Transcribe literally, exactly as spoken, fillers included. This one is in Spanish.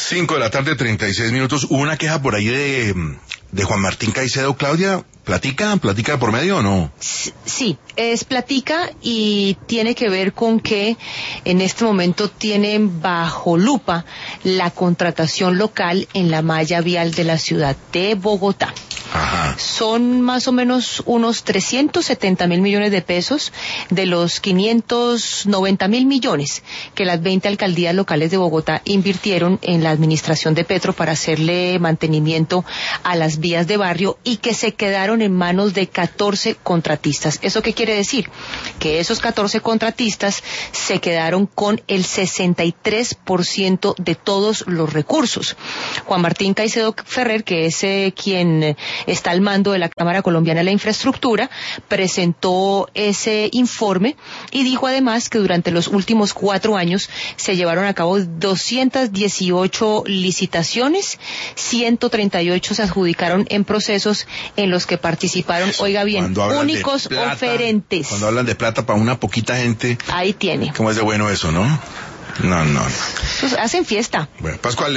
Cinco de la tarde, treinta y seis minutos. Hubo una queja por ahí de, de Juan Martín Caicedo. Claudia, ¿platica? ¿Platica por medio o no? Sí, es platica y tiene que ver con que en este momento tienen bajo lupa la contratación local en la malla vial de la ciudad de Bogotá. Ajá. Son más o menos unos trescientos setenta mil millones de pesos de los quinientos noventa mil millones que las veinte alcaldías locales de Bogotá invirtieron en la administración de Petro para hacerle mantenimiento a las vías de barrio y que se quedaron en manos de catorce contratistas. ¿Eso qué quiere decir? Que esos catorce contratistas se quedaron con el sesenta y tres por ciento de todos los recursos. Juan Martín Caicedo Ferrer, que es eh, quien eh, está al mando de la Cámara Colombiana de la Infraestructura, presentó ese informe y dijo además que durante los últimos cuatro años se llevaron a cabo doscientas dieciocho licitaciones, ciento treinta y ocho se adjudicaron en procesos en los que participaron, oiga bien, únicos plata, oferentes. Cuando hablan de plata para una poquita gente. Ahí tiene. ¿Cómo es de bueno eso, no? No, no, no. Pues hacen fiesta. Bueno, Pascual.